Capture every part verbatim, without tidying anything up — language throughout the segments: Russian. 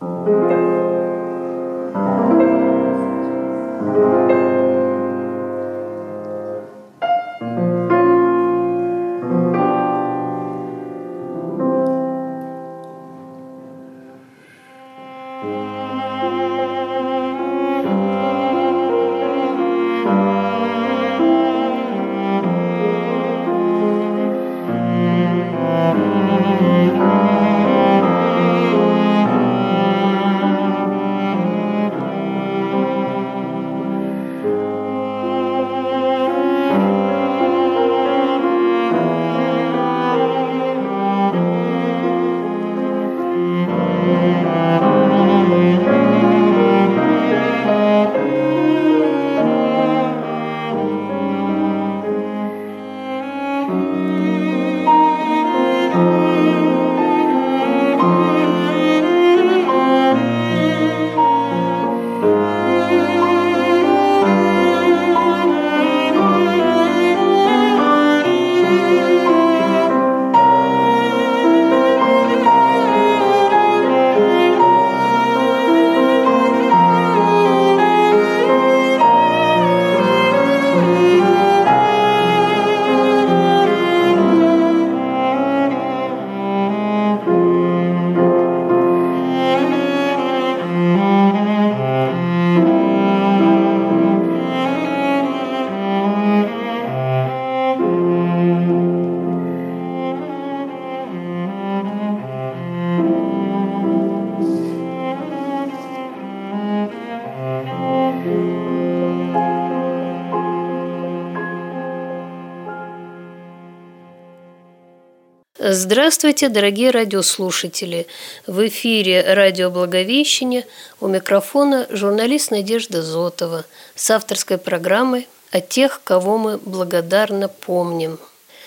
Здравствуйте, дорогие радиослушатели! В эфире радио «Благовещение», у микрофона журналист Надежда Зотова с авторской программой «О тех, кого мы благодарно помним».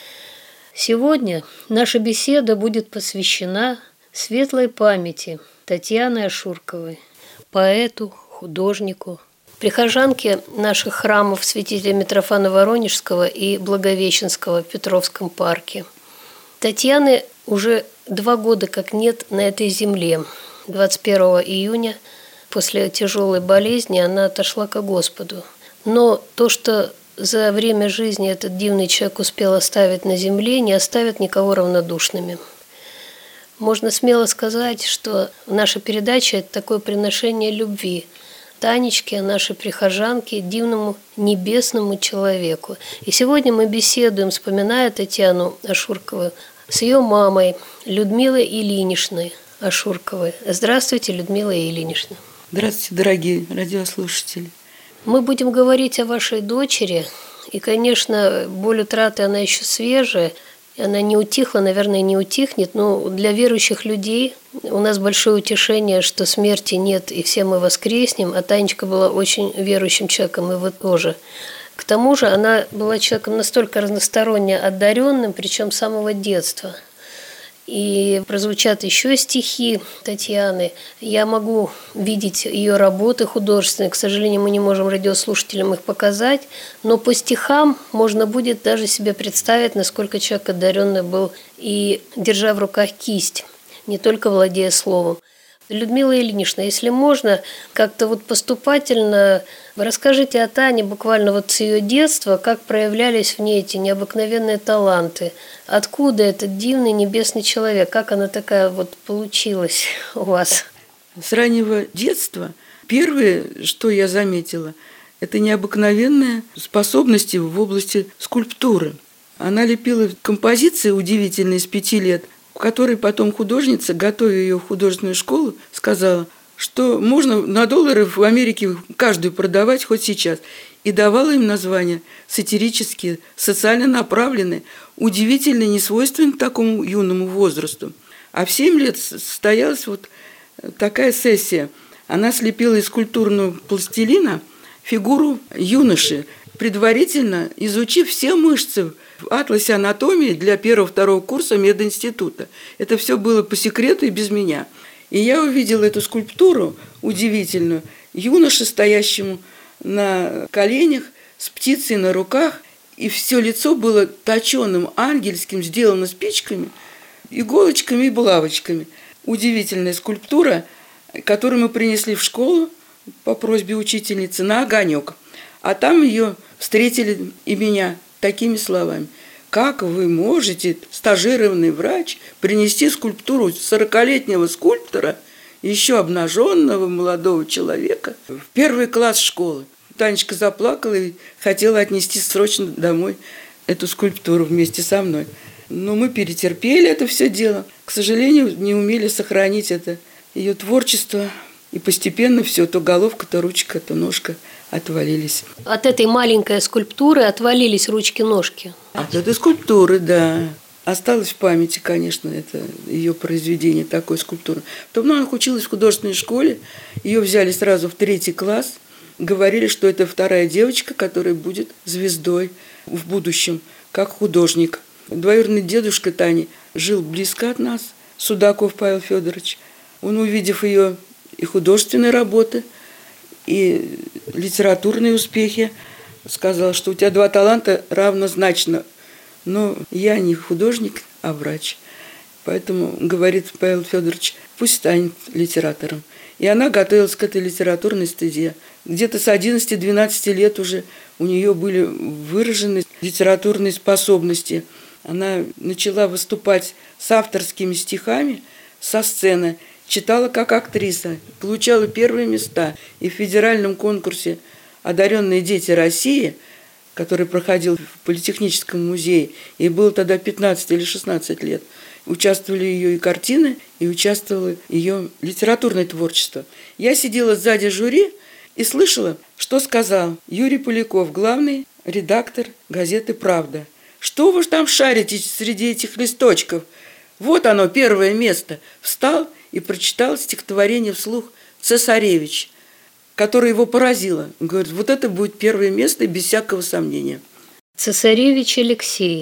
Сегодня наша беседа будет посвящена светлой памяти Татьяны Ашурковой, поэту, художнику, прихожанке наших храмов святителя Митрофана Воронежского и Благовещенского в Петровском парке. Татьяны уже два года как нет на этой земле. двадцать первого июня после тяжелой болезни она отошла ко Господу. Но то, что за время жизни этот дивный человек успел оставить на земле, не оставит никого равнодушными. Можно смело сказать, что наша передача – это такое приношение любви Танечке, нашей прихожанке, дивному небесному человеку. И сегодня мы беседуем, вспоминая Татьяну Ашуркову, с ее мамой Людмилой Ильиничной Ашурковой. Здравствуйте, Людмила Ильинична. Здравствуйте, дорогие радиослушатели. Мы будем говорить о вашей дочери. И, конечно, боль утраты, она еще свежая. Она не утихла, наверное, не утихнет. Но для верующих людей у нас большое утешение, что смерти нет, и все мы воскреснем. А Танечка была очень верующим человеком, и вы тоже. К тому же она была человеком настолько разносторонне одаренным, причем с самого детства. И прозвучат еще стихи Татьяны. Я могу видеть ее работы художественные. К сожалению, мы не можем радиослушателям их показать. Но по стихам можно будет даже себе представить, насколько человек одаренный был, и держа в руках кисть, не только владея словом. Людмила Ильинична, если можно, как-то вот поступательно расскажите о Тане, буквально вот с ее детства, как проявлялись в ней эти необыкновенные таланты. Откуда этот дивный небесный человек? Как она такая вот получилась у вас? С раннего детства первое, что я заметила, это необыкновенные способности в области скульптуры. Она лепила композиции удивительные с пяти лет, в которой потом художница, готовя ее в художественную школу, сказала, что можно на доллары в Америке каждую продавать хоть сейчас. И давала им названия сатирические, социально направленные, удивительно несвойственны такому юному возрасту. А в семь лет состоялась вот такая сессия. Она слепила из скульптурного пластилина фигуру юноши, предварительно изучив все мышцы в атласе анатомии для первого-второго курса мединститута. Это все было по секрету и без меня. И я увидела эту скульптуру удивительную, юноше, стоящему на коленях, с птицей на руках, и все лицо было точеным, ангельским, сделано спичками, иголочками и булавочками. Удивительная скульптура. которую мы принесли в школу по просьбе учительницы на огонек. А там ее встретили и меня такими словами: как вы можете, стажированный врач, принести скульптуру сорокалетнего скульптора, еще обнаженного молодого человека, в первый класс школы? Танечка заплакала и хотела отнести срочно домой эту скульптуру вместе со мной. Но мы перетерпели это все дело. К сожалению, не умели сохранить это ее творчество. И постепенно все, то головка, то ручка, то ножка отвалились. От этой маленькой скульптуры отвалились ручки-ножки. От этой скульптуры, да. Осталось в памяти, конечно, это ее произведение, такой скульптуры. Потом она училась в художественной школе. Ее взяли сразу в третий класс. Говорили, что это вторая девочка, которая будет звездой в будущем, как художник. Двоюродный дедушка Тани жил близко от нас, Судаков Павел Федорович. Он, увидев ее и художественные работы, и литературные успехи, сказал, что у тебя два таланта равнозначно. Но я не художник, а врач. Поэтому, говорит Павел Федорович, пусть станет литератором. И она готовилась к этой литературной стезе. Где-то с одиннадцати-двенадцати лет уже у нее были выражены литературные способности. Она начала выступать с авторскими стихами со сцены, читала как актриса, получала первые места. И в федеральном конкурсе «Одаренные дети России», который проходил в Политехническом музее, ей было тогда пятнадцать или шестнадцать лет, участвовали ее и картины, и участвовало ее литературное творчество. Я сидела сзади жюри и слышала, что сказал Юрий Поляков, главный редактор газеты «Правда». Что вы там шарите среди этих листочков? Вот оно, первое место. Встал и прочитал стихотворение вслух «Цесаревич», которое его поразило. Он говорит, вот это будет первое место, без всякого сомнения. Цесаревич Алексей.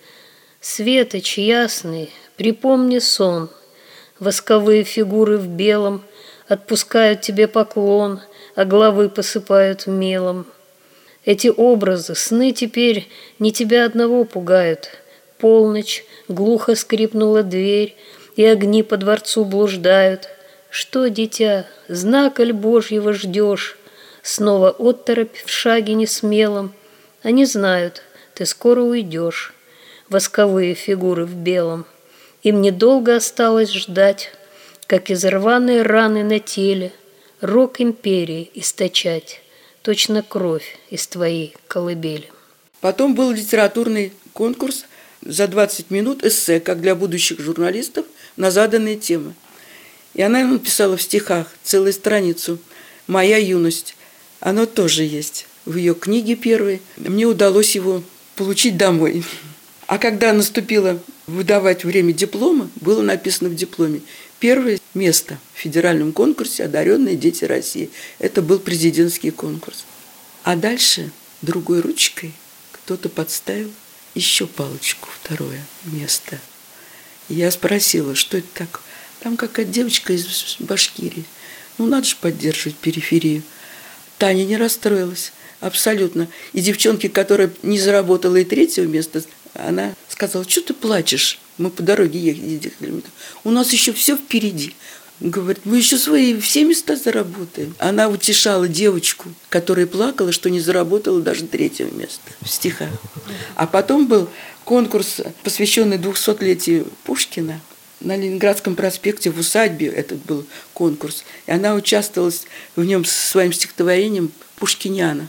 Светоч ясный, припомни сон. Восковые фигуры в белом отпускают тебе поклон, а головы посыпают мелом. Эти образы, сны теперь не тебя одного пугают. Полночь, глухо скрипнула дверь, и огни по дворцу блуждают. Что, дитя, знака ль Божьего ждешь? Снова отторопь в шаге несмелом. Они знают, ты скоро уйдешь. Восковые фигуры в белом. Им недолго осталось ждать, как из рваной раны на теле рок империи источать. Точно кровь из твоей колыбели. Потом был литературный конкурс за двадцать минут эссе, как для будущих журналистов, на заданные темы. И она написала в стихах целую страницу «Моя юность». Оно тоже есть в ее книге первой. Мне удалось его получить домой. А когда наступило выдавать время диплома, было написано в дипломе: первое место в федеральном конкурсе «Одаренные дети России». Это был президентский конкурс. А дальше другой ручкой кто-то подставил еще палочку, второе место. И я спросила, что это так? Там какая-то девочка из Башкирии. Ну, надо же поддерживать периферию. Таня не расстроилась абсолютно. И девчонке, которая не заработала и третьего места, она сказала: что ты плачешь? Мы по дороге ехали. У нас еще все впереди. Говорит, мы еще свои все места заработаем. Она утешала девочку, которая плакала, что не заработала даже третьего места в стихах. А потом был конкурс, посвященный двухсотлетию Пушкина. На Ленинградском проспекте в усадьбе этот был конкурс. И она участвовала в нем со своим стихотворением «Пушкиняна».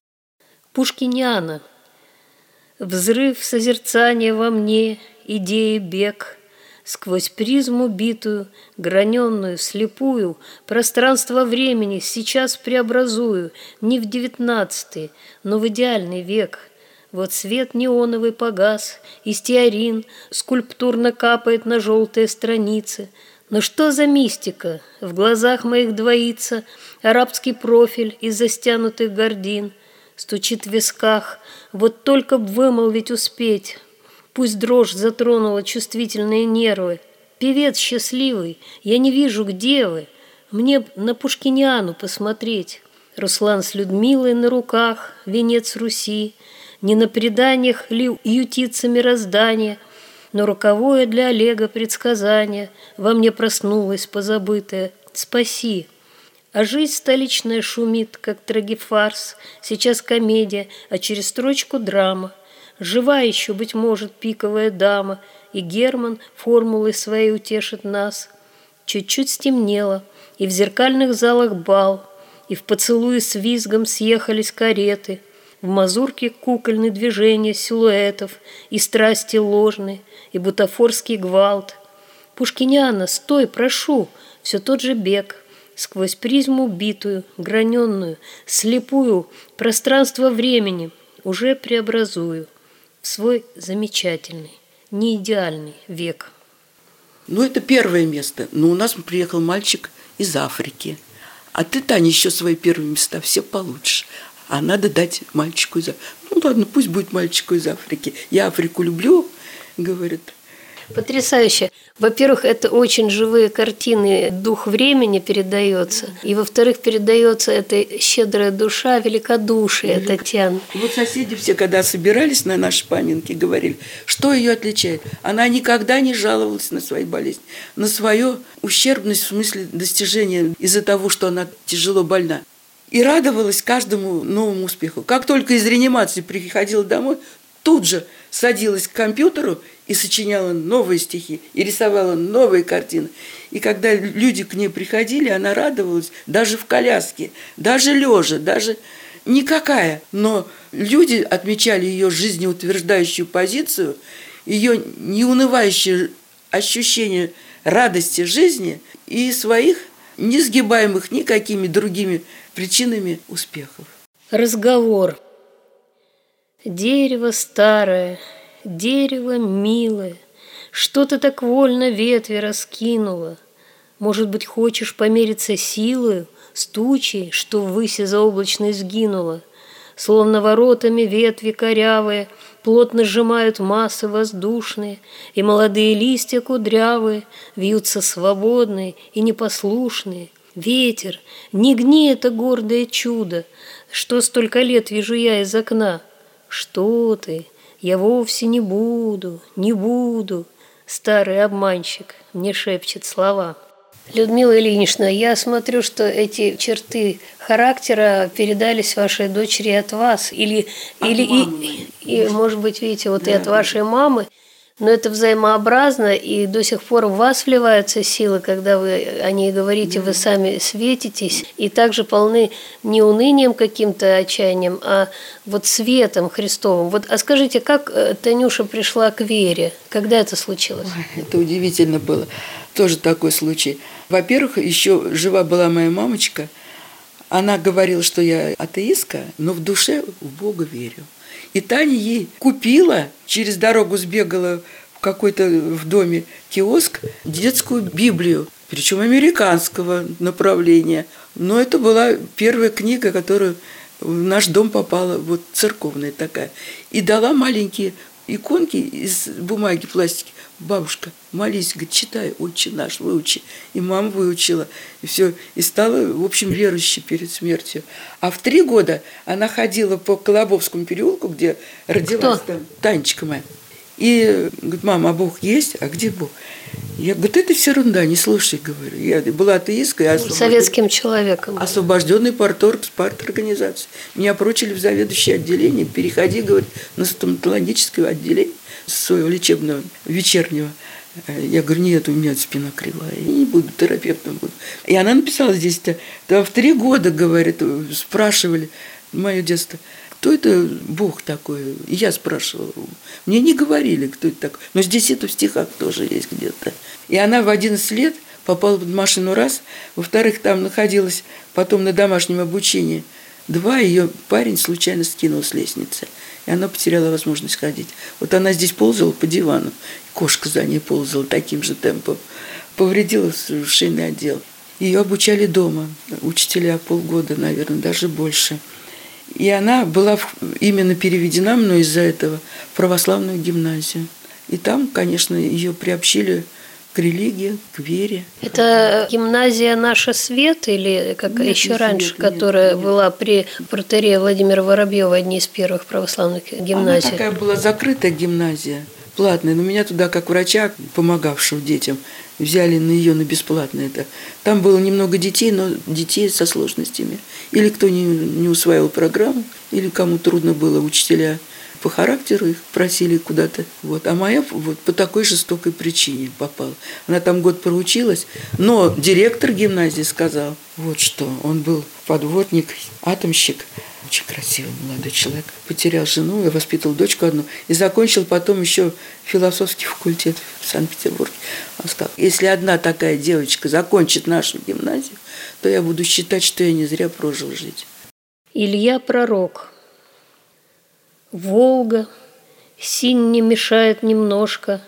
Пушкиняна. Взрыв созерцания во мне, идеи бег. Сквозь призму битую, граненную, слепую, пространство времени сейчас преобразую не в девятнадцатый, но в идеальный век. Вот свет неоновый погас, и стеарин скульптурно капает на желтые страницы. Но что за мистика? В глазах моих двоится арабский профиль из-за стянутых гордин. Стучит в висках, вот только б вымолвить успеть. Пусть дрожь затронула чувствительные нервы. Певец счастливый, я не вижу, где вы. Мне б на Пушкиняну посмотреть. Руслан с Людмилой на руках, венец Руси. Не на преданиях ли ютится мироздание, но роковое для Олега предсказание во мне проснулось позабытое. спаси. А жизнь столичная шумит, как трагифарс, сейчас комедия, а через строчку драма. Жива еще, быть может, пиковая дама, и Герман формулой своей утешит нас. Чуть-чуть стемнело, и в зеркальных залах бал, и в поцелуе с визгом съехались кареты, в мазурке кукольные движения силуэтов, и страсти ложные, и бутафорский гвалт. Пушкиняна, стой, прошу, все тот же бег, сквозь призму битую, граненную, слепую, пространство времени уже преобразую в свой замечательный, неидеальный век. Ну, это первое место. Но у нас приехал мальчик из Африки. А ты, Таня, еще свои первые места все получишь. А надо дать мальчику из Африки. Ну, ладно, пусть будет мальчику из Африки. Я Африку люблю, говорит. Потрясающе. Во-первых, это очень живые картины, дух времени передается. И, во-вторых, передается эта щедрая душа, великодушие Татьяны. Вот соседи все, когда собирались на наши поминки, говорили, что ее отличает. Она никогда не жаловалась на свои болезни, на свою ущербность в смысле достижения из-за того, что она тяжело больна. И радовалась каждому новому успеху. Как только из реанимации приходила домой, тут же садилась к компьютеру и сочиняла новые стихи, и рисовала новые картины. И когда люди к ней приходили, она радовалась даже в коляске, даже лежа, даже никакая. Но люди отмечали ее жизнеутверждающую позицию, ее неунывающее ощущение радости жизни и своих несгибаемых никакими другими причинами успехов. Разговор. Дерево старое, дерево милое, что ты так вольно ветви раскинула? Может быть, хочешь помериться силою с тучей, что ввысь заоблачной сгинула? Словно воротами ветви корявые плотно сжимают массы воздушные, и молодые листья кудрявые вьются свободные и непослушные. Ветер, не гни это гордое чудо, что столько лет вижу я из окна. Что ты? Я вовсе не буду, не буду. Старый обманщик мне шепчет слова. Людмила Ильинична, я смотрю, что эти черты характера передались вашей дочери от вас. Или, от или и, и, может быть, видите, вот да, и от вашей мамы. Но это взаимообразно, и до сих пор в вас вливаются силы, когда вы о ней говорите, да. Вы сами светитесь, и также полны не унынием каким-то, отчаянием, а вот светом Христовым. Вот, а скажите, как Танюша пришла к вере? Когда это случилось? Ой, это удивительно было. Тоже такой случай. Во-первых, еще жива была моя мамочка. Она говорила, что я атеистка, но в душе в Бога верю. И Таня ей купила, через дорогу сбегала в какой-то в доме киоск, детскую Библию, причем американского направления. Но это была первая книга, которая в наш дом попала, вот церковная такая. И дала маленькие иконки из бумаги, пластики. Бабушка, молись, говорит, читай, отче наш, выучи. И мама выучила. И все. И стала, в общем, верующей перед смертью. А в три года она ходила по Колобовскому переулку, где родилась там Танечка моя. И говорит, мама, а Бог есть? А где Бог? Я говорю, это все ерунда, не слушай, говорю. Я была атеисткой. Освобожден... Советским человеком. Освобожденный парторг с парторганизации. Меня прочили в заведующее отделение. Переходи, говорит, на стоматологическое отделение своего лечебного вечернего. Я говорю, нет, у меня спина кривая, я не буду терапевтом. Буду. И она написала здесь-то, там в три года, говорит, спрашивали, мое детство, кто это Бог такой? И я спрашивала. Мне не говорили, кто это такой. Но здесь это в стихах тоже есть где-то. И она в одиннадцать лет попала под машину раз, во-вторых, там находилась потом на домашнем обучении. Два, ее парень случайно скинул с лестницы. И она потеряла возможность ходить. Вот она здесь ползала по дивану. Кошка за ней ползала таким же темпом. Повредила шейный отдел. Ее обучали дома. Учителя полгода, наверное, даже больше. И она была именно переведена мной из-за этого в православную гимназию. И там, конечно, ее приобщили к религии, к вере. Это гимназия «Наша Свет» или как нет, еще раньше, свет, которая нет, была нет. при протерее Владимира Воробьева, одни из первых православных гимназий? Она такая была закрытая гимназия. платное. Но меня туда, как врача, помогавшего детям, взяли на ее на бесплатное это. Там было немного детей, но детей со сложностями. Или кто не, не усваивал программу, или кому трудно было, учителя по характеру их просили куда-то. Вот. А моя вот по такой жестокой причине попала. Она там год проучилась, но директор гимназии сказал, вот что, он был подводник, атомщик, очень красивый молодой человек. Потерял жену, я воспитывал дочку одну. И закончил потом еще философский факультет в Санкт-Петербурге. Он сказал, если одна такая девочка закончит нашу гимназию, то я буду считать, что я не зря прожил жизнь. Илья Пророк. Волга, синь не мешает немножко,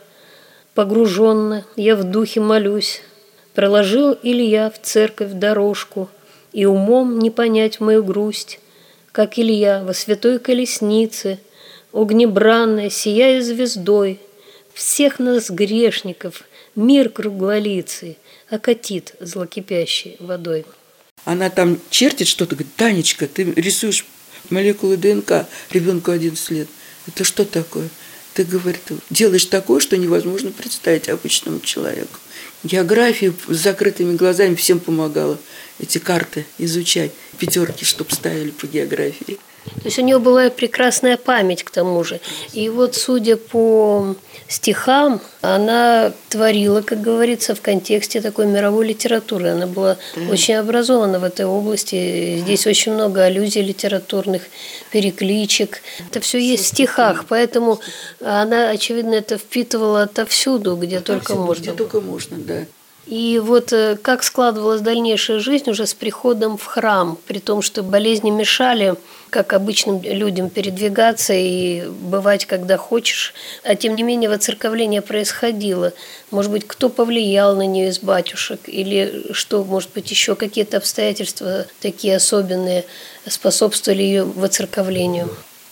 погруженно я в духе молюсь. Проложил Илья в церковь дорожку, и умом не понять мою грусть, как Илья во святой колеснице, огнебранной, сияя звездой, всех нас, грешников, мир круглолицый окатит злокипящей водой. Она там чертит что-то, говорит, Танечка, ты рисуешь молекулы ДНК ребенку одиннадцать лет. Это что такое? Ты, говорит, делаешь такое, что невозможно представить обычному человеку. Географию с закрытыми глазами всем помогала эти карты изучать. Пятерки, чтобы ставили по географии. То есть у нее была прекрасная память к тому же. И вот, судя по стихам, она творила, как говорится, в контексте такой мировой литературы. Она была да. очень образована в этой области. Здесь очень много аллюзий литературных, перекличек. Это все есть в стихах, поэтому она, очевидно, это впитывала отовсюду, где отовсюду, только можно. Где только можно, да. И вот как складывалась дальнейшая жизнь уже с приходом в храм, при том, что болезни мешали, как обычным людям, передвигаться и бывать, когда хочешь. А тем не менее воцерковление происходило. Может быть, кто повлиял на нее из батюшек? Или что, может быть, еще какие-то обстоятельства такие особенные способствовали ее воцерковлению?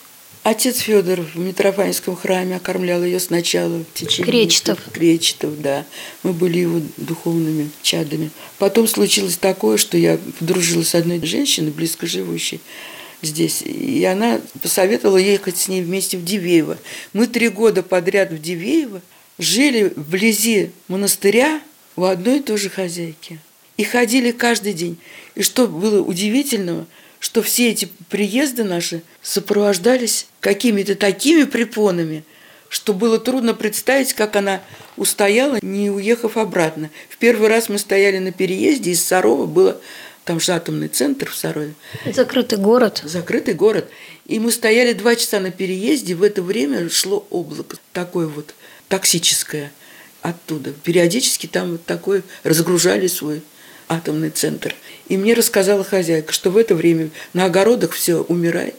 Отец Федор в Митрофанском храме окормлял ее сначала в течение... Кречетов. Кречетов, да. Мы были его духовными чадами. Потом случилось такое, что я подружилась с одной женщиной, близко живущей здесь. И она посоветовала ехать с ней вместе в Дивеево. Мы три года подряд в Дивеево жили вблизи монастыря у одной и той же хозяйки. И ходили каждый день. И что было удивительного, что все эти приезды наши сопровождались какими-то такими препонами, что было трудно представить, как она устояла, не уехав обратно. В первый раз мы стояли на переезде из Сарова, было там же атомный центр в Сарове. Закрытый город. Закрытый город. И мы стояли два часа на переезде, в это время шло облако, такое вот токсическое оттуда. Периодически там вот такое разгружали свой атомный центр. И мне рассказала хозяйка, что в это время на огородах все умирает,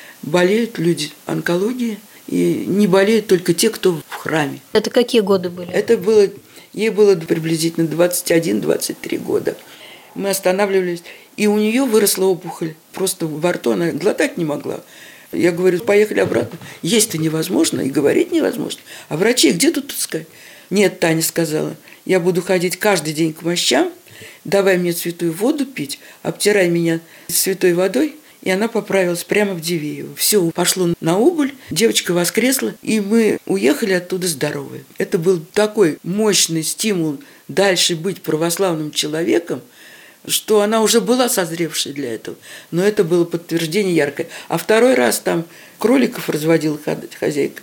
болеют люди онкологией, и не болеют только те, кто в храме. Это какие годы были? Это было, ей было приблизительно двадцать один - двадцать три года. Мы останавливались, и у нее выросла опухоль. Просто во рту она глотать не могла. Я говорю, поехали обратно. Есть-то невозможно, и говорить невозможно. А врачей где тут искать? Нет, Таня сказала, я буду ходить каждый день к мощам, давай мне святую воду пить, обтирай меня святой водой. И она поправилась прямо в Дивеево. Все пошло на убыль, девочка воскресла, и мы уехали оттуда здоровые. Это был такой мощный стимул дальше быть православным человеком, что она уже была созревшей для этого. Но это было подтверждение яркое. А второй раз там кроликов разводила хозяйка,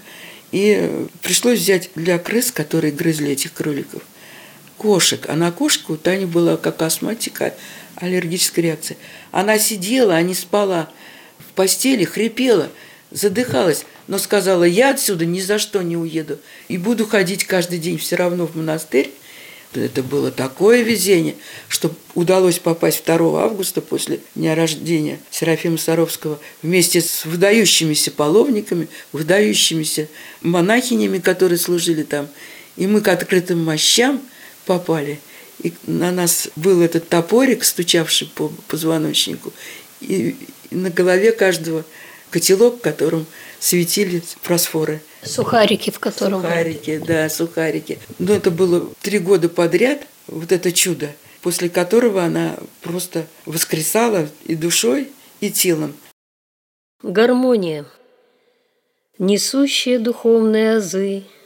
и пришлось взять для крыс, которые грызли этих кроликов, кошек. А на кошку у Тани была как астматика, аллергическая реакция. Она сидела, а не спала в постели, хрипела, задыхалась, но сказала, я отсюда ни за что не уеду и буду ходить каждый день все равно в монастырь. Это было такое везение, что удалось попасть второго августа после дня рождения Серафима Саровского вместе с выдающимися паломниками, выдающимися монахинями, которые служили там. И мы к открытым мощам попали. И на нас был этот топорик, стучавший по позвоночнику, и на голове каждого котелок, в котором светили фосфоры. Сухарики, в котором... Сухарики, да, сухарики. Но это было три года подряд, вот это чудо, после которого она просто воскресала и душой, и телом. Гармония. Несущие духовные азы,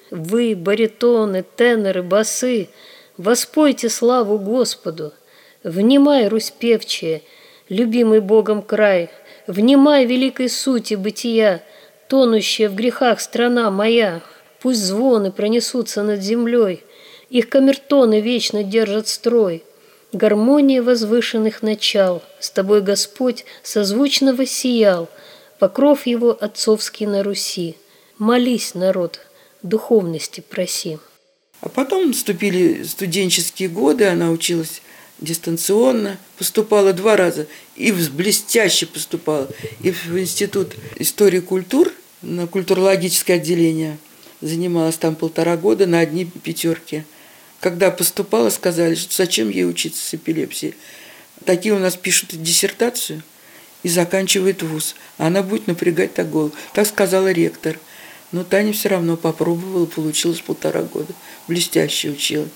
Вы, баритоны, теноры, басы, воспойте славу Господу. Внимай, Русь певчая, любимый Богом край, внимай великой сути бытия, тонущая в грехах страна моя. Пусть звоны пронесутся над землей, их камертоны вечно держат строй. Гармония возвышенных начал, с тобой Господь созвучно воссиял, покров его отцовский на Руси. Молись, народ, духовности проси. А потом наступили студенческие годы, она училась дистанционно, поступала два раза, и блестяще поступала, и в Институт истории культур, на культурологическое отделение, занималась там полтора года на одни пятерки. Когда поступала, сказали, что зачем ей учиться с эпилепсией. Такие у нас пишут диссертацию и заканчивают вуз. А она будет напрягать так голову. Так сказала ректор. Но Таня все равно попробовала, получилось полтора года. Блестяще училась.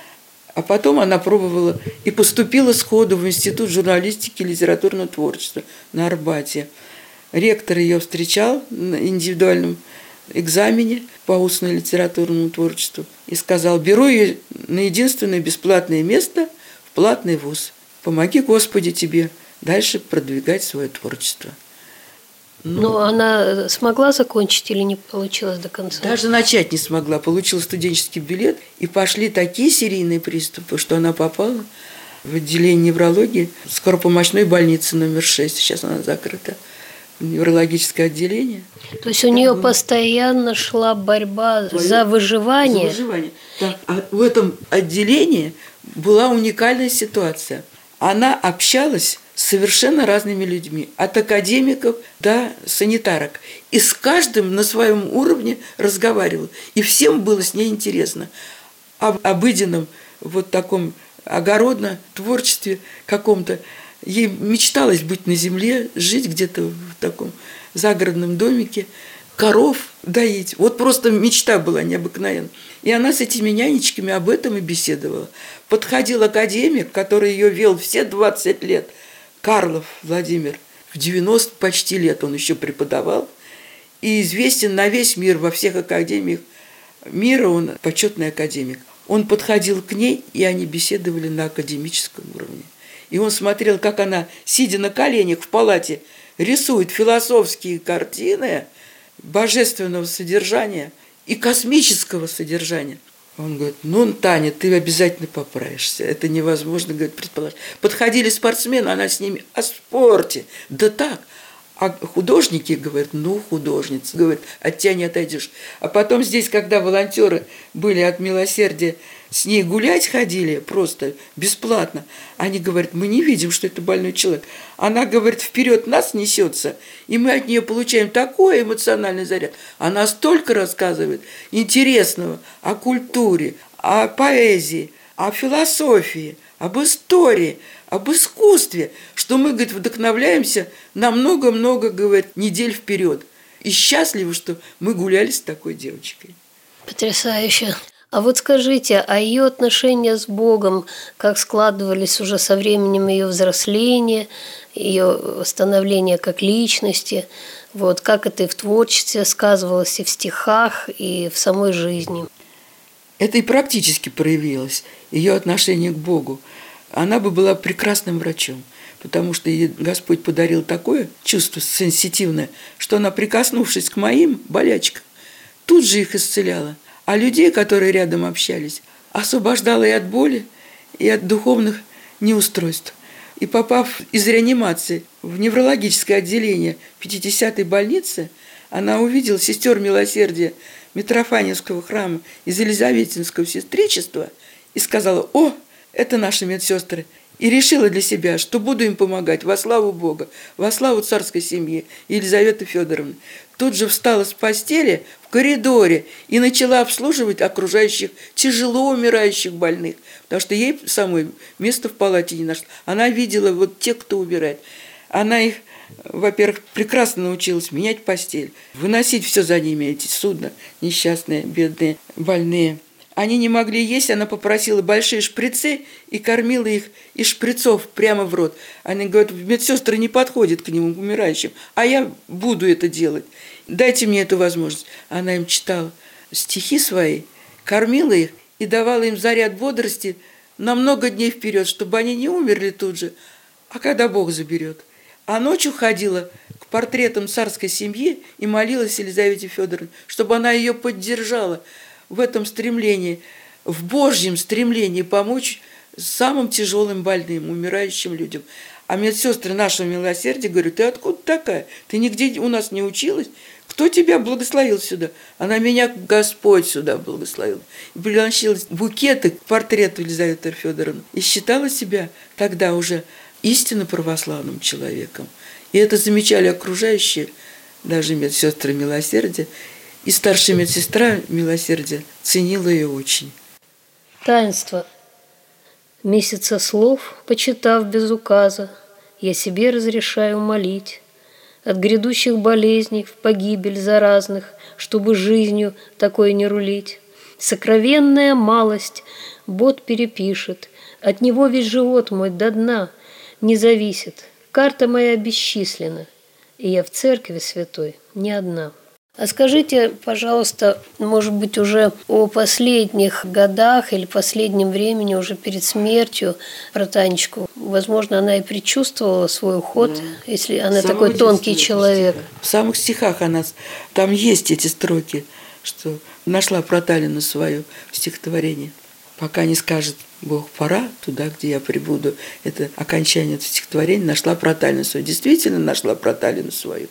А потом она пробовала и поступила сходу в Институт журналистики и литературного творчества на Арбате. Ректор ее встречал на индивидуальном экзамене по устно-литературному творчеству и сказал: беру ее на единственное бесплатное место в платный вуз. Помоги, Господи, тебе дальше продвигать свое творчество. Ну, Но она смогла закончить или не получилось до конца? Даже начать не смогла. Получила студенческий билет, и пошли такие серийные приступы, что она попала в отделение неврологии скоропомощной больницы номер шесть. Сейчас она закрыта. Неврологическое отделение. То есть у так нее было. Постоянно шла борьба Твое... за выживание. За выживание. Да. А в этом отделении была уникальная ситуация. Она общалась с совершенно разными людьми, от академиков до санитарок. И с каждым на своем уровне разговаривала. И всем было с ней интересно. Об обыденном вот таком огородном творчестве каком-то. Ей мечталось быть на земле, жить где-то в таком загородном домике, коров доить. Вот просто мечта была необыкновенная. И она с этими нянечками об этом и беседовала. Подходил академик, который ее вел все двадцать лет, Карлов Владимир. В девяносто почти лет он еще преподавал. И известен на весь мир, во всех академиях мира, он почетный академик. Он подходил к ней, и они беседовали на академическом уровне. И он смотрел, как она, сидя на коленях в палате, рисует философские картины божественного содержания и космического содержания. Он говорит: ну, Таня, ты обязательно поправишься. Это невозможно, говорит, предположить. Подходили спортсмены, она с ними о спорте. Да так. А художники, говорят, ну, художница, говорит, от тебя не отойдешь. А потом здесь, когда волонтеры были от милосердия, с ней гулять ходили просто бесплатно, они говорят: мы не видим, что это больной человек. Она, говорит, вперед нас несется, и мы от нее получаем такой эмоциональный заряд. Она столько рассказывает интересного о культуре, о поэзии, о философии, об истории, об искусстве, что мы, говорит, вдохновляемся на много-много, говорит, недель вперед. И счастливы, что мы гуляли с такой девочкой. Потрясающе. А вот скажите, а ее отношения с Богом, как складывались уже со временем ее взросления, ее становления как личности, вот как это и в творчестве сказывалось, и в стихах, и в самой жизни? Это и практически проявилось, ее отношение к Богу. Она бы была прекрасным врачом, потому что ей Господь подарил такое чувство сенситивное, что она, прикоснувшись к моим болячкам, тут же их исцеляла. А людей, которые рядом общались, освобождала и от боли, и от духовных неустройств. И попав из реанимации в неврологическое отделение пятидесятой больницы, она увидела сестер милосердия Митрофаневского храма из Елизаветинского сестричества и сказала: «О, это наши медсестры». И решила для себя, что буду им помогать во славу Бога, во славу царской семьи Елизаветы Федоровны. Тут же встала с постели в коридоре и начала обслуживать окружающих тяжело умирающих больных, потому что ей самой места в палате не нашла. Она видела вот тех, кто умирает. Она их, во-первых, прекрасно научилась менять постель, выносить все за ними, эти судна несчастные, бедные, больные. Они не могли есть, она попросила большие шприцы и кормила их из шприцов прямо в рот. Они говорят: медсестры не подходят к ним, умирающим, а я буду это делать. Дайте мне эту возможность. Она им читала стихи свои, кормила их и давала им заряд бодрости на много дней вперед, чтобы они не умерли тут же, а когда Бог заберет. А ночью ходила к портретам царской семьи и молилась Елизавете Федоровне, чтобы она ее поддержала в этом стремлении, в Божьем стремлении помочь самым тяжелым больным, умирающим людям. А медсестры нашего милосердия говорят: ты откуда такая? Ты нигде у нас не училась? Кто тебя благословил сюда? Она: меня Господь сюда благословил. И приносила букеты к портрету Елизаветы Федоровны. И считала себя тогда уже истинно православным человеком. И это замечали окружающие, даже медсестры милосердия. И старшая медсестра милосердия ценила ее очень. Таинство. Месяца слов, почитав без указа, я себе разрешаю молить от грядущих болезней в погибель заразных, чтобы жизнью такой не рулить. Сокровенная малость бот перепишет, от него весь живот мой до дна не зависит. Карта моя бесчисленна, и я в церкви святой не одна. А скажите, пожалуйста, может быть, уже о последних годах или последнем времени, уже перед смертью, про Танечку. Возможно, она и предчувствовала свой уход, да. Если она Самого такой тонкий человек. В самых стихах она, там есть эти строки, что нашла проталину свою в стихотворении. Пока не скажет Бог: пора туда, где я прибуду. Это окончание этого стихотворения. Нашла проталину свою. Действительно нашла проталину свою.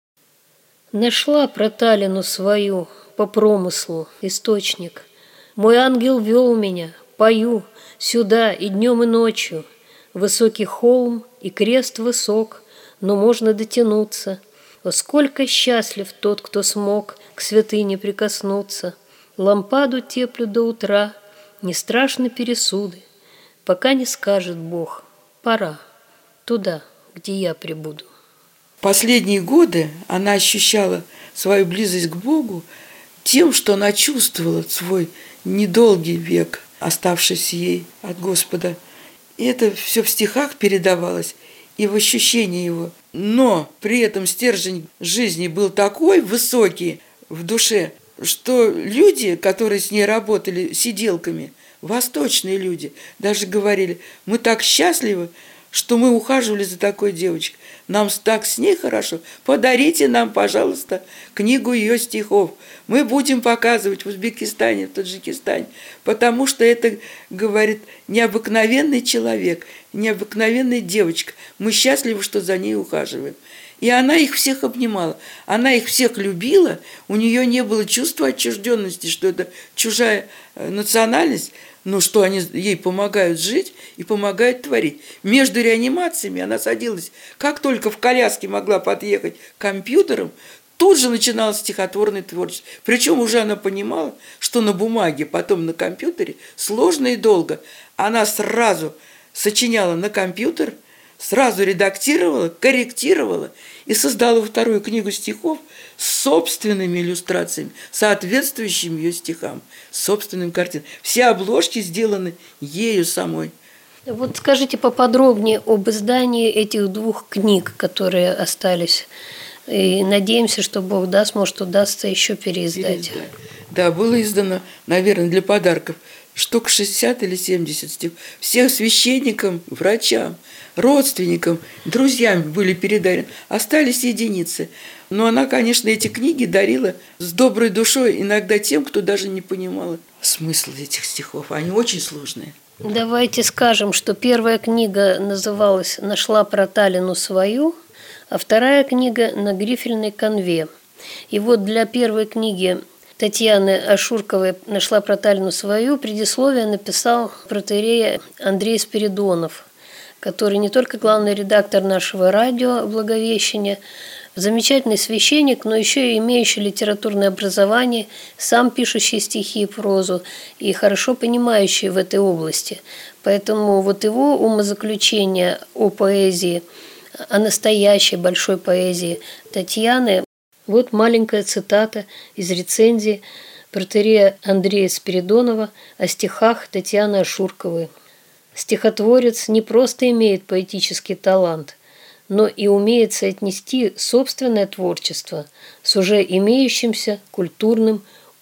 Нашла проталину свою по промыслу, источник. Мой ангел вел меня, пою, сюда и днем, и ночью. Высокий холм и крест высок, но можно дотянуться. О, сколько счастлив тот, кто смог к святыне прикоснуться. Лампаду теплю до утра, не страшны пересуды, пока не скажет Бог: пора туда, где я прибуду. Последние годы она ощущала свою близость к Богу тем, что она чувствовала свой недолгий век, оставшийся ей от Господа. И это все в стихах передавалось и в ощущении его. Но при этом стержень жизни был такой высокий в душе, что люди, которые с ней работали сиделками, восточные люди, даже говорили: мы так счастливы, что мы ухаживали за такой девочкой. Нам так с ней хорошо. Подарите нам, пожалуйста, книгу ее стихов. Мы будем показывать в Узбекистане, в Таджикистане. Потому что это, говорит, необыкновенный человек, необыкновенная девочка. Мы счастливы, что за ней ухаживаем. И она их всех обнимала. Она их всех любила. У нее не было чувства отчужденности, что это чужая национальность, но что они ей помогают жить и помогают творить. Между реанимациями она садилась, как только в коляске могла подъехать к компьютерам, тут же начиналось стихотворное творчество. Причем уже она понимала, что на бумаге, потом на компьютере сложно и долго. Она сразу сочиняла на компьютер, сразу редактировала, корректировала и создала вторую книгу стихов с собственными иллюстрациями, соответствующими ее стихам, с собственным картинам. Все обложки сделаны ею самой. Вот скажите поподробнее об издании этих двух книг, которые остались. И надеемся, что Бог даст, может, удастся еще переиздать. Переиздать. Да, было издано, наверное, для подарков штук шестьдесят или семьдесят стихов. Всех священникам, врачам, родственникам, друзьям были переданы. Остались единицы. Но она, конечно, эти книги дарила с доброй душой иногда тем, кто даже не понимал смысл этих стихов. Они очень сложные. Давайте скажем, что первая книга называлась «Нашла проталину свою», а вторая книга «На грифельной канве». И вот для первой книги Татьяны Ашурковой «Нашла проталину свою» предисловие написал протоиерей Андрей Спиридонов, который не только главный редактор нашего радио «Благовещение», замечательный священник, но еще и имеющий литературное образование, сам пишущий стихи и прозу и хорошо понимающий в этой области. Поэтому вот его умозаключение о поэзии, о настоящей большой поэзии Татьяны, вот маленькая цитата из рецензии протоиерея Андрея Спиридонова о стихах Татьяны Ашурковой. Стихотворец не просто имеет поэтический талант, но и умеет соотнести собственное творчество с уже имеющимся культурным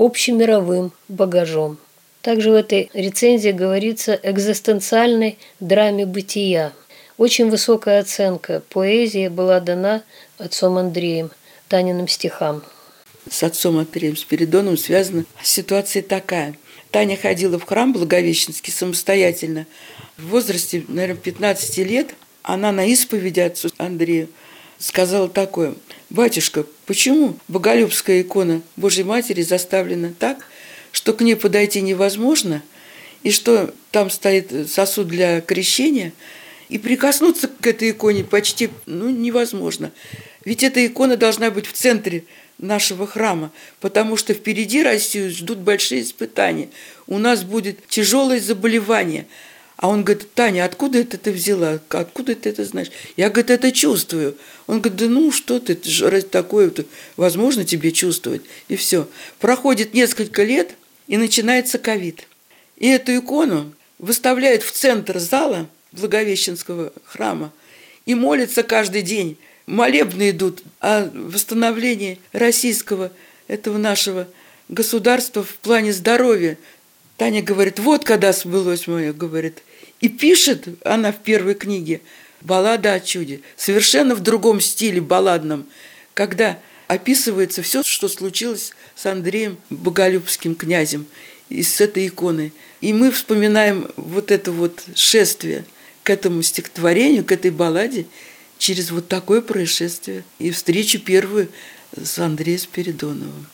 общемировым багажом. Также в этой рецензии говорится о экзистенциальной драме бытия. Очень высокая оценка поэзии была дана отцом Андреем Таниным стихам. С отцом Андреем Спиридоновым связана ситуация такая. Таня ходила в храм Благовещенский самостоятельно. В возрасте, наверное, пятнадцати лет она на исповеди отцу Андрею сказала такое: «Батюшка, почему боголюбская икона Божьей Матери заставлена так, что к ней подойти невозможно, и что там стоит сосуд для крещения, и прикоснуться к этой иконе почти ну, невозможно? Ведь эта икона должна быть в центре нашего храма, потому что впереди Россию ждут большие испытания. У нас будет тяжелое заболевание». А он говорит: «Таня, откуда это ты взяла? Откуда ты это знаешь?» Я, говорит, это чувствую. Он говорит: «Да ну что ты, раз такое возможно тебе чувствовать?» И все. Проходит несколько лет, и начинается ковид. И эту икону выставляют в центр зала Благовещенского храма и молятся каждый день. Молебны идут о восстановлении российского, этого нашего государства в плане здоровья. Таня говорит: «Вот когда сбылось мое», говорит. И пишет она в первой книге «Баллада о чуде», совершенно в другом стиле балладном, когда описывается все, что случилось с Андреем Боголюбским князем и с этой иконой. И мы вспоминаем вот это вот шествие к этому стихотворению, к этой балладе через вот такое происшествие и встречу первую с Андреем Спиридоновым.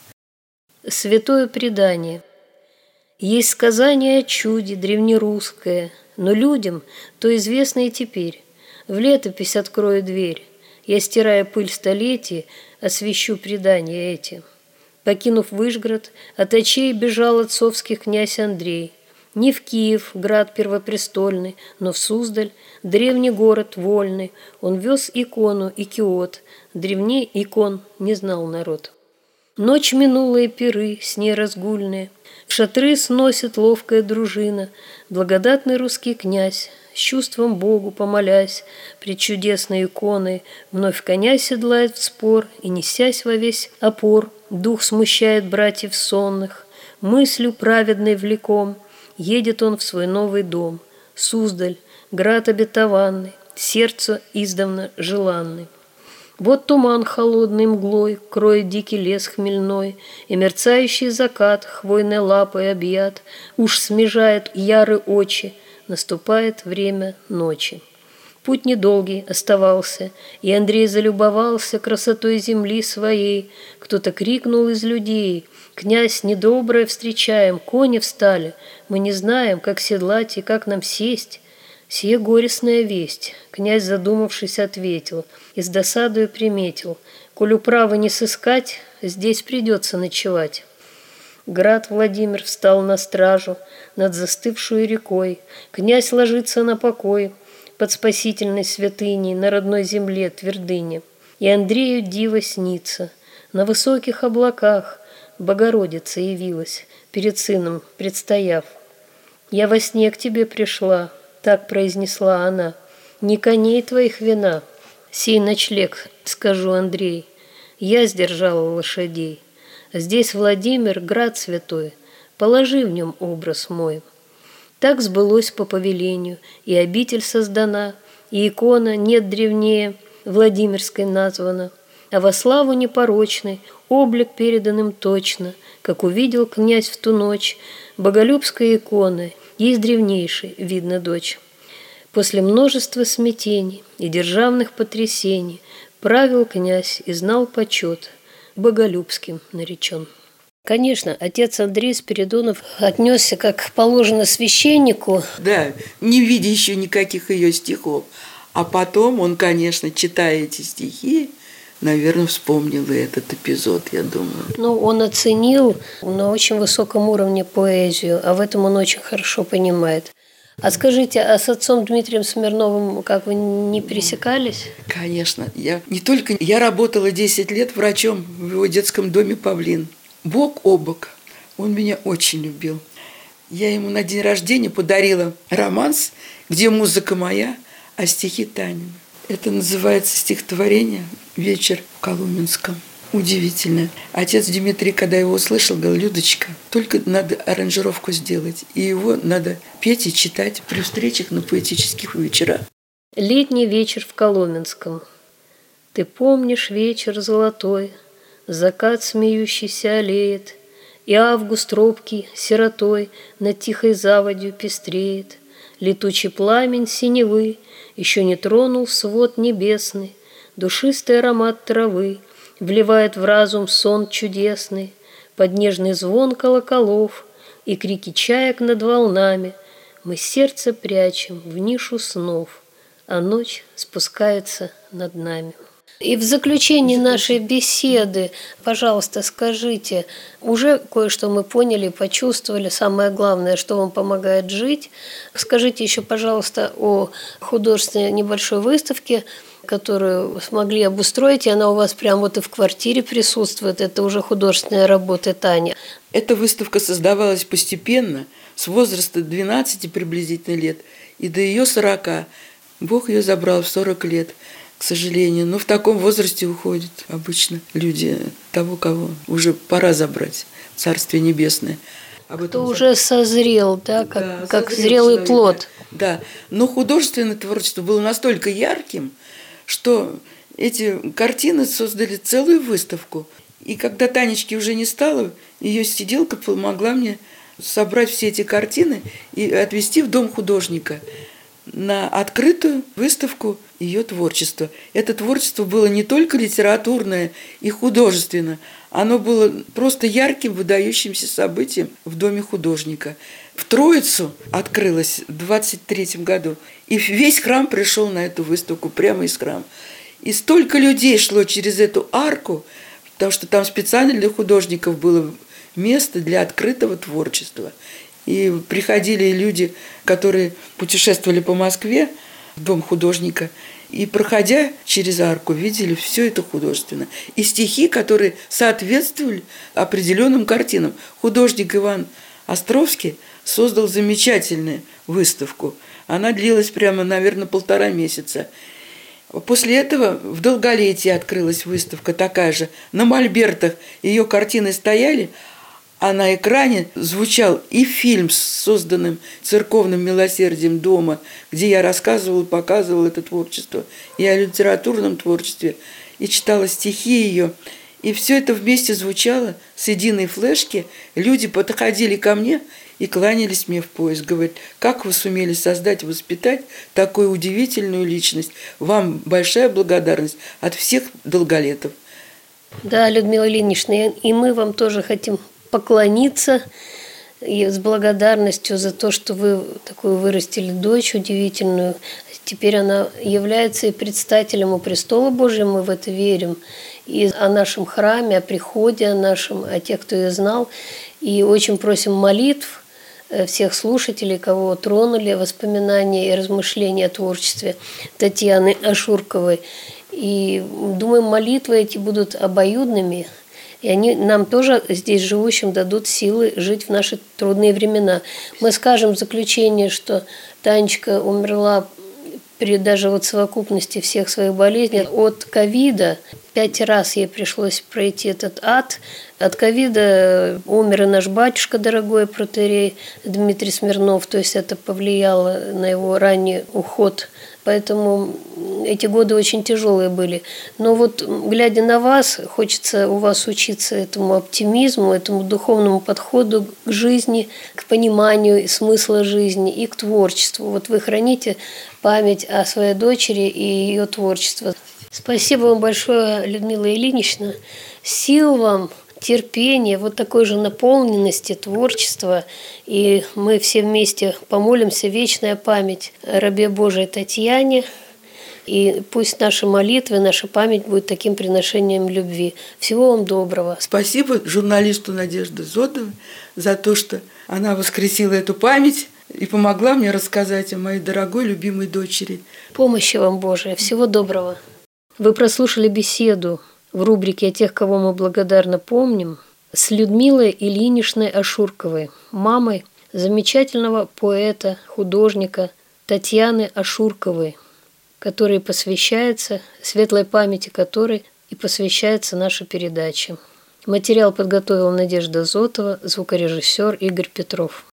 Святое предание. Есть сказание о чуде древнерусское, но людям то известно и теперь. В летопись открою дверь, я, стирая пыль столетий, освещу предания эти. Покинув Выжгород, от очей бежал отцовских князь Андрей. Не в Киев, град первопрестольный, но в Суздаль, древний город вольный. Он вез икону и киот, древней икон не знал народ. Ночь минулые пиры, с ней разгульные, в шатры сносит ловкая дружина. Благодатный русский князь, с чувством Богу помолясь, пред чудесной иконой, вновь коня седлает в спор, и, несясь во весь опор, дух смущает братьев сонных. Мыслью праведной влеком, едет он в свой новый дом. Суздаль, град обетованный, сердцу издавна желанный. Вот туман холодной мглой кроет дикий лес хмельной, и мерцающий закат хвойной лапой объят уж смежает яры очи, наступает время ночи. Путь недолгий оставался, и Андрей залюбовался красотой земли своей. Кто-то крикнул из людей: «Князь, недоброе встречаем, кони встали, мы не знаем, как седлать и как нам сесть». «Сие горестная весть», — князь, задумавшись, ответил и с досадою приметил: «Коль управы не сыскать, здесь придется ночевать». Град Владимир встал на стражу над застывшую рекой. Князь ложится на покой под спасительной святыней на родной земле твердыне. И Андрею диво снится: на высоких облаках Богородица явилась, перед сыном предстояв. «Я во сне к тебе пришла», — так произнесла она, — «не коней твоих вина. Сей ночлег, скажу, Андрей, я сдержала лошадей. Здесь Владимир, град святой, положи в нем образ мой». Так сбылось по повелению, и обитель создана, и икона нет древнее Владимирской названа, а во славу непорочной облик передан им точно, как увидел князь в ту ночь боголюбской иконы, есть древнейшей, видно, дочь. После множества смятений и державных потрясений правил князь и знал почет, боголюбским наречен. Конечно, отец Андрей Спиридонов отнесся, как положено, священнику. Да, не видя еще никаких ее стихов. А потом он, конечно, читая эти стихи, наверное, вспомнил и этот эпизод, я думаю. Ну, он оценил на очень высоком уровне поэзию, а в этом он очень хорошо понимает. А скажите, а с отцом Дмитрием Смирновым как вы не пересекались? Конечно. Я не только... Я работала десять лет врачом в его детском доме «Павлин». Бок о бок. Он меня очень любил. Я ему на день рождения подарила романс, где музыка моя, а стихи Танины. Это называется стихотворение «Вечер в Коломенском». Удивительно. Отец Дмитрий, когда его услышал, говорил: Людочка, только надо аранжировку сделать, и его надо петь и читать при встречах на поэтических вечерах. Летний вечер в Коломенском. Ты помнишь вечер золотой, закат смеющийся аллеет, и август робкий, сиротой, над тихой заводью пестреет. Летучий пламень синевы еще не тронул свод небесный, душистый аромат травы вливает в разум сон чудесный, под нежный звон колоколов и крики чаек над волнами мы сердце прячем в нишу снов, а ночь спускается над нами. И в заключении нашей беседы, пожалуйста, скажите, уже кое-что мы поняли, почувствовали, самое главное, что вам помогает жить. Скажите еще, пожалуйста, о художественной небольшой выставке, которую смогли обустроить, и она у вас прямо вот и в квартире присутствует. Это уже художественная работа Тани. Эта выставка создавалась постепенно, с возраста двенадцати приблизительно лет и до ее сорока. Бог ее забрал в сорок лет, к сожалению. Но в таком возрасте уходят обычно люди, того, кого уже пора забрать, Царствие Небесное. Об этом Кто уже созрел, да, как, да, как зрелый человек, плод. Да, но художественное творчество было настолько ярким, что эти картины создали целую выставку. И когда Танечки уже не стало, ее сиделка помогла мне собрать все эти картины и отвезти в Дом художника на открытую выставку ее творчества. Это творчество было не только литературное и художественное, оно было просто ярким, выдающимся событием в Доме художника. В Троицу открылось в двадцать третьем году, и весь храм пришел на эту выставку, прямо из храма. И столько людей шло через эту арку, потому что там специально для художников было место для открытого творчества. И приходили люди, которые путешествовали по Москве, в Дом художника, и, проходя через арку, видели все это художественно. И стихи, которые соответствовали определенным картинам. Художник Иван Островский создал замечательную выставку. Она длилась прямо, наверное, полтора месяца. После этого в Долголетии открылась выставка такая же. На мольбертах ее картины стояли, а на экране звучал и фильм с созданным церковным милосердием дома, где я рассказывала, показывала это творчество, и о литературном творчестве, и читала стихи ее. И все это вместе звучало с единой флешки. Люди подходили ко мне и кланялись мне в пояс. Говорят: как вы сумели создать, воспитать такую удивительную личность? Вам большая благодарность от всех долголетов. Да, Людмила Ильинична, и мы вам тоже хотим поклониться и с благодарностью за то, что вы такую вырастили дочь удивительную. Теперь она является и предстателем у престола Божьего, мы в это верим, и о нашем храме, о приходе, о нашем, о тех, кто ее знал. И очень просим молитв всех слушателей, кого тронули воспоминания и размышления о творчестве Татьяны Ашурковой. И думаем, молитвы эти будут обоюдными, и они нам тоже, здесь живущим, дадут силы жить в наши трудные времена. Мы скажем в заключение, что Танечка умерла при даже вот совокупности всех своих болезней от ковида. Пять раз ей пришлось пройти этот ад. От ковида умер и наш батюшка, дорогой протоиерей Дмитрий Смирнов, то есть это повлияло на его ранний уход. Поэтому эти годы очень тяжелые были. Но вот, глядя на вас, хочется у вас учиться этому оптимизму, этому духовному подходу к жизни, к пониманию смысла жизни и к творчеству. Вот вы храните память о своей дочери и ее творчестве. Спасибо вам большое, Людмила Ильинична. Сил вам, терпения, вот такой же наполненности творчества. И мы все вместе помолимся: вечная память рабе Божией Татьяне. И пусть наши молитвы, наша память будет таким приношением любви. Всего вам доброго. Спасибо журналисту Надежде Зотовой за то, что она воскресила эту память и помогла мне рассказать о моей дорогой, любимой дочери. Помощи вам Божия. Всего доброго. Вы прослушали беседу в рубрике «О тех, кого мы благодарно помним» с Людмилой Ильиничной Ашурковой, мамой замечательного поэта, художника Татьяны Ашурковой, который посвящается, светлой памяти которой и посвящается наша передача. Материал подготовила Надежда Зотова, звукорежиссер Игорь Петров.